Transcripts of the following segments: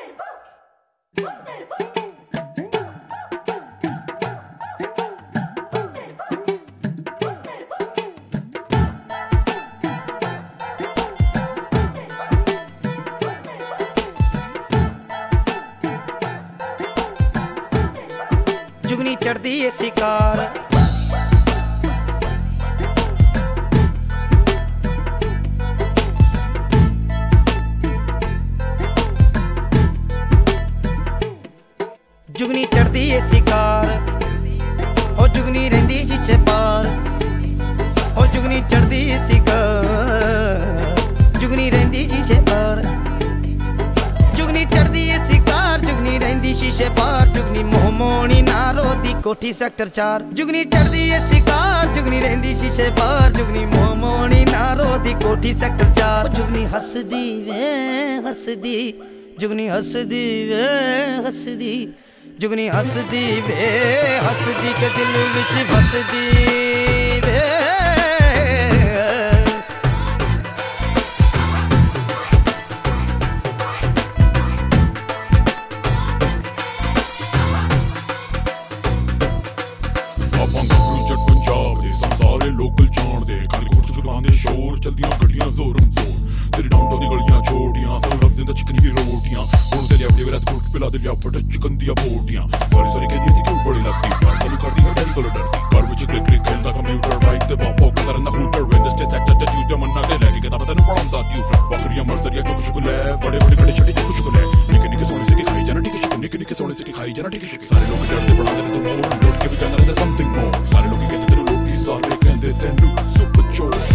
जुगनी चढ़दी ए शिकार जुगनी चढ़दी ए शिकार ओ जुगनी रहिंदी शीशे पार ओ जुगनी चढ़दी ए शिकार जुगनी रहिंदी शीशे पार जुगनी चढ़दी ए शिकार जुगनी रहिंदी शीशे पार जुगनी मोहमोनी नारो दी कोठी सेक्टर 4 जुगनी चढ़दी ए शिकार जुगनी रहिंदी शीशे पार जुगनी मोहमोनी नारो दी कोठी सेक्टर 4 जुगनी हसदी वे हसदी जुगनी हसदी वे हसदी जुगनी हसदी वे हसदी के दिल विच फसदी वे सारे लोकल जाणदे कल कुछ चलांदे शोर चलदियां गड्डियां जोरम जोर तेरी डाउनटाउन दी गलियां छोड़ियां सब रख दिंदा चिकनी रोटियां हुण ते लिया वेला कुट पिला दे लिया बड़ा चिकन दियां बोटियां सारी सारी कहदी थी क्यों बड़ी लगदी पर चालू कर दी हर डरी को डरदी पर विच क्लिक क्लिक खेलदा कंप्यूटर राइट ते बापो कदर ना हूटर वेंड स्टेट एक्ट ट्यूसडे मन्ना दे लेके किताब तैनू पढ़ांदा ट्यूटर बकरियां मर्सरियां चुक चुक ले बड़े बड़े कड़े छड़ी चुक चुक ले निके निके सोने से खाई जाना ठीक है निके निके सोने से खाई जाना ठीक है सारे लोग डरदे बड़ा दे तू मोर लौट के भी जाना रहंदा समथिंग मोर सारे लोग कहंदे तेनू लोकी सारे कहंदे तेनू सुपर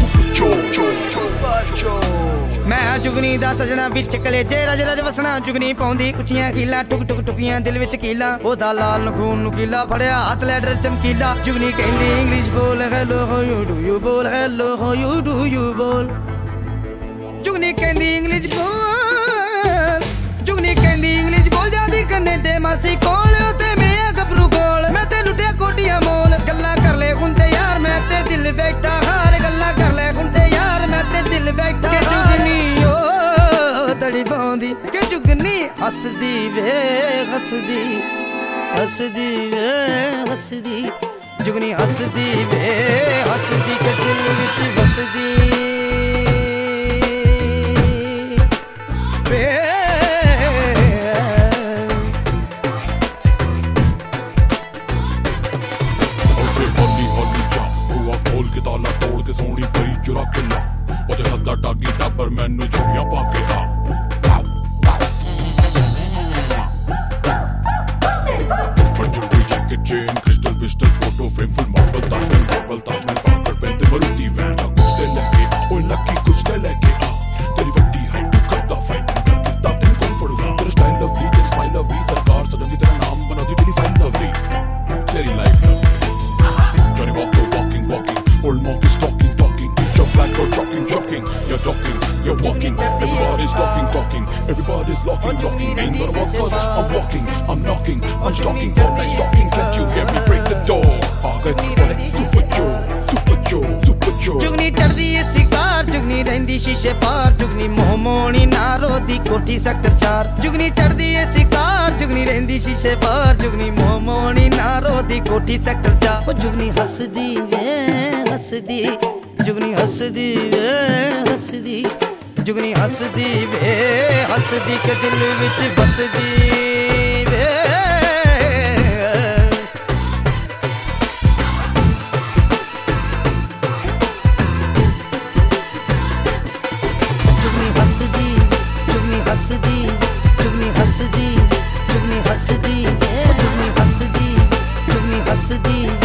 चो मैं जुगनी दा सजना विच कलेजे रज रज वसना जुगनी पाउंदी उचियां कीला टुक टुक टुकियां दिल विच कीला ओदा लाल नखून नुकीला फड़िया हाथ लैडर चमकीला जुगनी कहंदी इंग्लिश बोल hello how you do you बोल hello how you do you बोल जुगनी कहंदी इंग्लिश बोल जुगनी कहंदी इंग्लिश बोल जादी कनेडे मासी कोल ते मिलिया गबरू कोल मैं ते लुटिया कोटियां मोल गल्ला कर ले हुण ते यार मैं ते दिल बैठा हार गल्ला कर ले हुण ते यार मैं ते दिल बैठा जुगनी ओ तड़ी पाउंदी के जुगनी हसदी वे हसदी हसदी वे हसदी जुगनी हसदी वे हसदी के दिल विच बसदी वे ताला तोड़ के सोनी पई चुरा के ला ओदे हत्था डागी टापर मैनू छुपियां पा के था पंजुरी jacket chain crystal pistol photo frame full marble Taj Mahal पाकर पहनते मरुती वैन कुछ ते लेके ओए लकी कुछ ते लेके तेरी वड्डी हाइट तू करदा फाइट कर किसदा तेन कौन फड़ूगा तेरा स्टाइल लवली तेरी स्माइल लवली सरकार सदन तेरा नाम बना दी तेरी फाइल लवली तेरी life lovely Johnny Walker walking Old monk is talking Bitch I'm black or jogging You're talking, you're walking Everybody's talking Everybody's locking Ain't gonna walk cause I'm walking I'm knocking, I'm stalking All night stalking Can't you hear me break the door Super Joe Jugni चढ़दी ए शिकार जुगनी रहिंदी शीशे पार जुगनी मोहमोनी नारो दी कोठी sector 4 जुगनी चढ़दी ए शिकार जुगनी रहिंदी शीशे पार जुगनी मोहमोनी नारो दी कोठी सेक्टर 4 ओ जुगनी हसदी वे हसदी जुगनी हसदी वे हसदी जुगनी हसदी वे हसदी के दिल विच बसदी वे जुगनी हसदी जुगनी हसदी जुगनी हसदी जुगनी हसदी जुगनी हसदी जुगनी हसदी